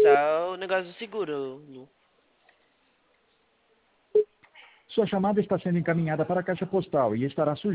só o negócio do seguro. Sua chamada está sendo encaminhada para a caixa postal e estará sujeita